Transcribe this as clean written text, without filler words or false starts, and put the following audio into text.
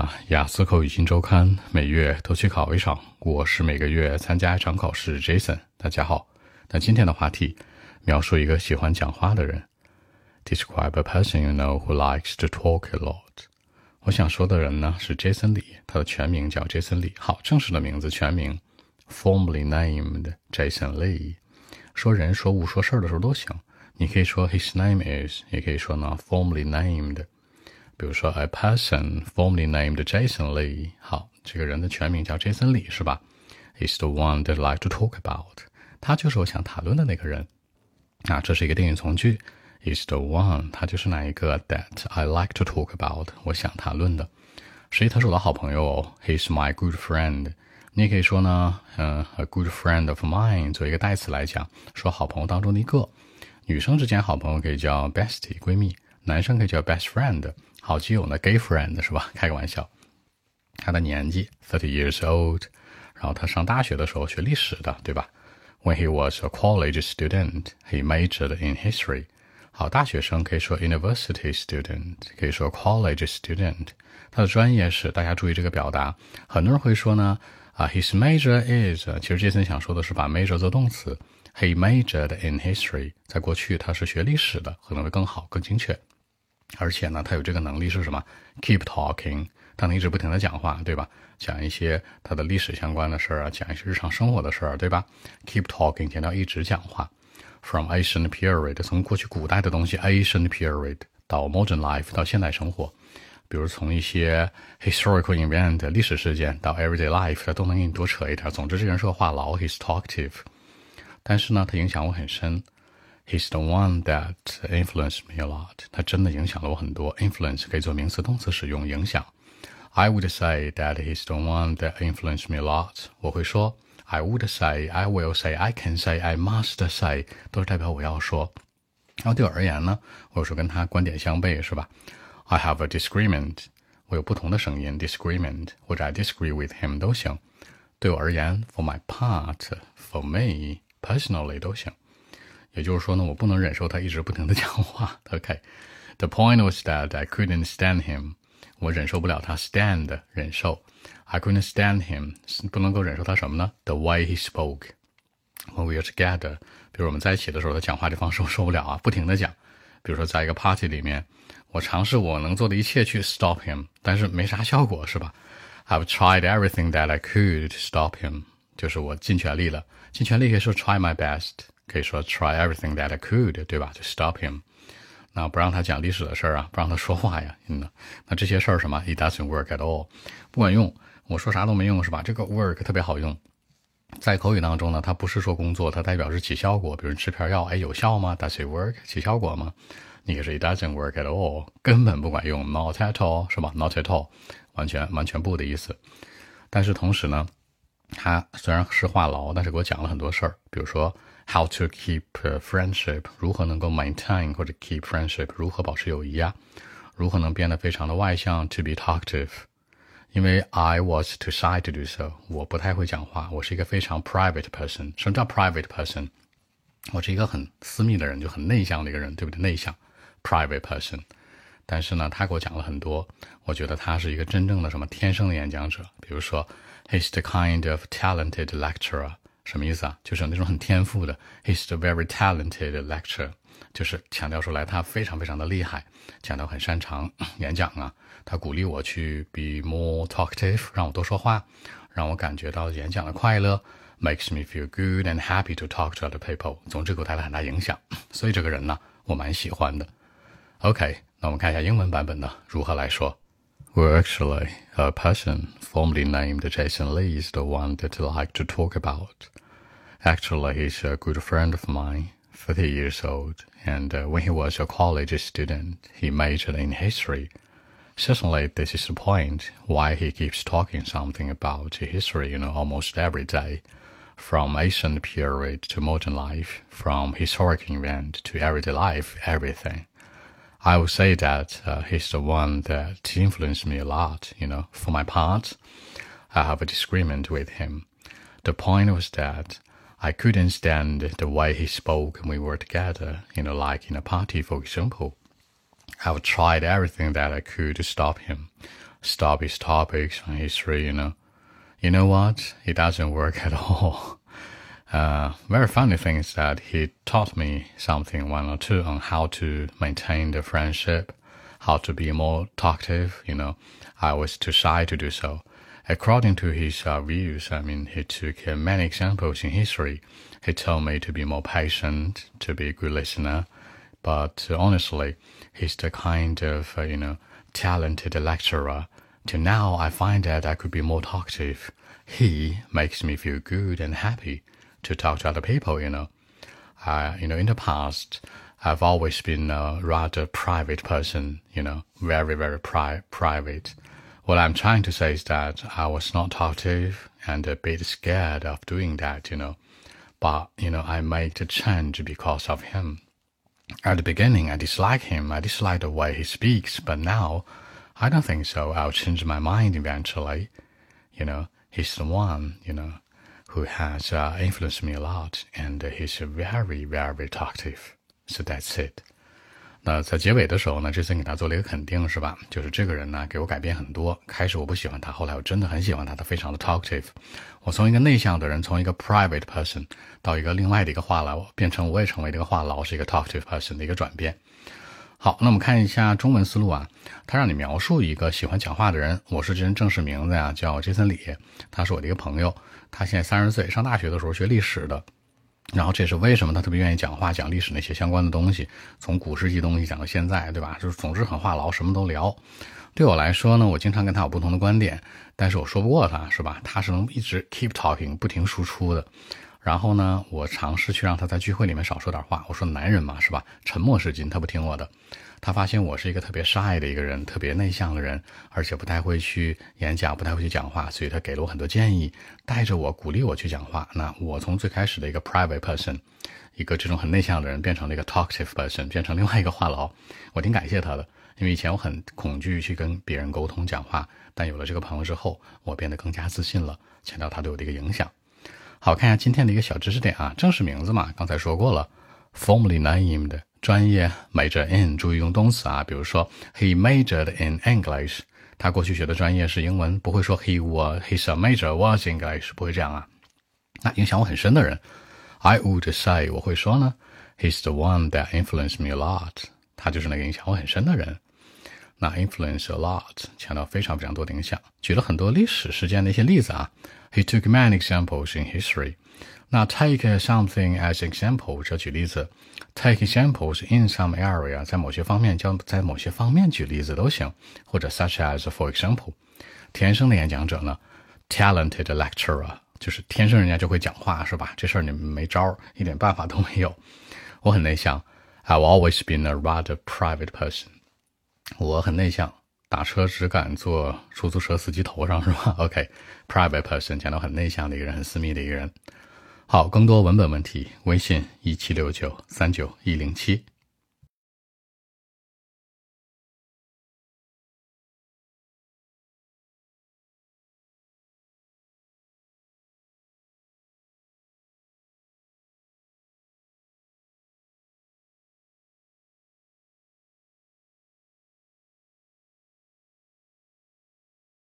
雅思口语新周刊每月都去考一场，我是每个月参加一场考试 Jason。 大家好，那今天的话题描述一个喜欢讲话的人。 Describe a person you know who likes to talk a lot。 我想说的人呢是 Jason Lee， 他的全名叫 Jason Lee。 好，正式的名字全名 Formally named Jason Lee。 说人说物说事儿的时候都行，你可以说 his name is， 也可以说呢 formally named。比如说 a person formally named Jason Lee。 好，这个人的全名叫 Jason Lee 是吧？ He's the one that I like to talk about。 他就是我想谈论的那个人。这是一个定语从句， He's the one， 他就是那一个 that I like to talk about， 我想谈论的。实际他是我的好朋友哦， He's my good friend。 你也可以说呢a good friend of mine 做一个代词来讲，说好朋友当中的一个。女生之间好朋友可以叫 bestie 闺蜜，男生可以叫 best friend， 好基友呢 gay friend 是吧？开个玩笑。他的年纪 30 years old， 然后他上大学的时候学历史的，对吧？ When he was a college student, he majored in history。 好，大学生可以说 university student， 可以说 college student。 他的专业是，大家注意这个表达，很多人会说呢his major is， 其实Jason想说的是把 major 做动词。He majored in history， 在过去他是学历史的，可能会更好更精确。而且呢他有这个能力是什么？ Keep talking， 他能一直不停地讲话，对吧？讲一些他的历史相关的事儿讲一些日常生活的事儿，对吧？ Keep talking 强调一直讲话。 From ancient period， 从过去古代的东西 ancient period 到 modern life 到现代生活，比如从一些 historical event 历史事件到 everyday life， 他都能给你多扯一点。总之这个人是个话痨 he's talkative。 但是呢他影响我很深， He's the one that influenced me a lot。 他真的影响了我很多。 influence 可以做名词动词使用，影响。 I would say that he's the one that influenced me a lot。 我会说 I would say， I will say， I can say， I must say， 都是代表我要说。然后对我而言呢，我有时候跟他观点相悖是吧？ I have a disagreement， 我有不同的声音 disagreement， 或者 I disagree with him 都行。对我而言 for my part， for me personally 都行。也就是说呢，我不能忍受他一直不停地讲话。 OK， The point was that I couldn't stand him， 我忍受不了他 stand 忍受， I couldn't stand him 不能够忍受他什么呢？ The way he spoke when we were together， 比如我们在一起的时候他讲话这方式我受不了不停地讲。比如说在一个 party 里面，我尝试我能做的一切去 stop him， 但是没啥效果是吧？ I've tried everything that I could to stop him， 就是我尽全力了。尽全力可以说 try my best， 可以说 try everything that I could， 对吧？ to stop him。 那不让他讲历史的事儿不让他说话呀。那这些事儿什么 it doesn't work at all， 不管用，我说啥都没用是吧？这个 work 特别好用。在口语当中呢，它不是说工作，它代表是起效果。比如吃片药有效吗？ Does it work？ 起效果吗？你可以说 it doesn't work at all， 根本不管用 not at all 是吧？ Not at all 完全不的意思。但是同时呢，他虽然是话痨，但是给我讲了很多事儿。比如说 how to keep friendship， 如何能够 maintain 或者 keep friendship， 如何保持友谊如何能变得非常的外向 to be talkative， 因为 I was too shy to do so， 我不太会讲话，我是一个非常 private person。 什么叫 private person？ 我是一个很私密的人，就很内向的一个人，对不对？内向 private person。 但是呢他给我讲了很多，我觉得他是一个真正的什么天生的演讲者。比如说 He's the kind of talented lecturer， 什么意思就是那种很天赋的 He's the very talented lecturer， 就是强调出来他非常非常的厉害，强调很擅长演讲他鼓励我去 be more talkative， 让我多说话，让我感觉到演讲的快乐， makes me feel good and happy to talk to other people， 总之给我带来很大影响。所以这个人呢我蛮喜欢的。 OK， 那我们看一下英文版本如何来说。Well, actually, a person formerly named Jason Lee is the one that I like to talk about. Actually, he's a good friend of mine, 30 years old, and when he was a college student, he majored in history. Certainly, this is the point why he keeps talking something about history, almost every day, from ancient period to modern life, from historic event to everyday life, everything.I would say that he's the one that influenced me a lot, For my part, I have a disagreement with him. The point was that I couldn't stand the way he spoke when we were together, like in a party, for example. I've tried everything that I could to stop him. stop his topics on history, You know what? It doesn't work at all. Very funny thing is that he taught me something, one or two, on how to maintain the friendship, how to be more talkative, I was too shy to do so. According to his views, he took many examples in history. He told me to be more patient, to be a good listener. But honestly, he's the kind of, talented lecturer. Till now, I find that I could be more talkative. He makes me feel good and happy to talk to other people, in the past, I've always been a rather private person, very, very private. What I'm trying to say is that I was not talkative and a bit scared of doing that, But, I made the change because of him. At the beginning, I dislike him. I dislike the way he speaks. But now, I don't think so. I'll change my mind eventually. He's the one, who has influenced me a lot. And he's very, very talkative. So that's it. 那在结尾的时候呢，这次给他做了一个肯定，是吧？就是这个人呢，给我改变很多。开始我不喜欢他，后来我真的很喜欢他，他非常的 talkative。我从一个内向的人，从一个 private person 到一个另外的一个话痨，变成我也成为这个话痨，是一个 talkative person 的一个转变。好，那我们看一下中文思路啊。他让你描述一个喜欢讲话的人，我是这人正式名字呀，叫杰森李，他是我的一个朋友，他现在30岁，上大学的时候学历史的。然后这是为什么他特别愿意讲话，讲历史那些相关的东西，从古世纪东西讲到现在，对吧？就是总之很话痨，什么都聊。对我来说呢，我经常跟他有不同的观点，但是我说不过他，是吧？他是能一直 keep talking 不停输出的。然后呢，我尝试去让他在聚会里面少说点话。我说男人嘛，是吧？沉默是金，他不听我的。他发现我是一个特别 shy 的一个人，特别内向的人，而且不太会去演讲，不太会去讲话，所以他给了我很多建议，带着我，鼓励我去讲话。那我从最开始的一个 private person， 一个这种很内向的人，变成了一个 talkative person， 变成另外一个话痨。我挺感谢他的，因为以前我很恐惧去跟别人沟通讲话，但有了这个朋友之后，我变得更加自信了，强调他对我的一个影响。好，看一下今天的一个小知识点啊，正式名字嘛，刚才说过了 ，formally named， 专业 major in， 注意用动词啊，比如说 he majored in English， 他过去学的专业是英文，不会说 his major was English， 不会这样啊。那影响我很深的人 ，I would say， 我会说呢 ，he's the one that influenced me a lot， 他就是那个影响我很深的人。那 influence a lot 强调非常非常多的影响，举了很多历史事件的一些例子啊。He took many examples in history。那 take something as example 这举例子 ，take examples in some area 在某些方面在某些方面举例子都行，或者 such as for example。天生的演讲者呢 ，talented lecturer 就是天生人家就会讲话是吧？这事儿你没招，一点办法都没有。我很内向 ，I've always been a rather private person。我很内向，打车只敢坐出租车司机头上是吧 ？OK，private person 讲到很内向的一个人，很私密的一个人。好，更多文本问题，微信1769391107。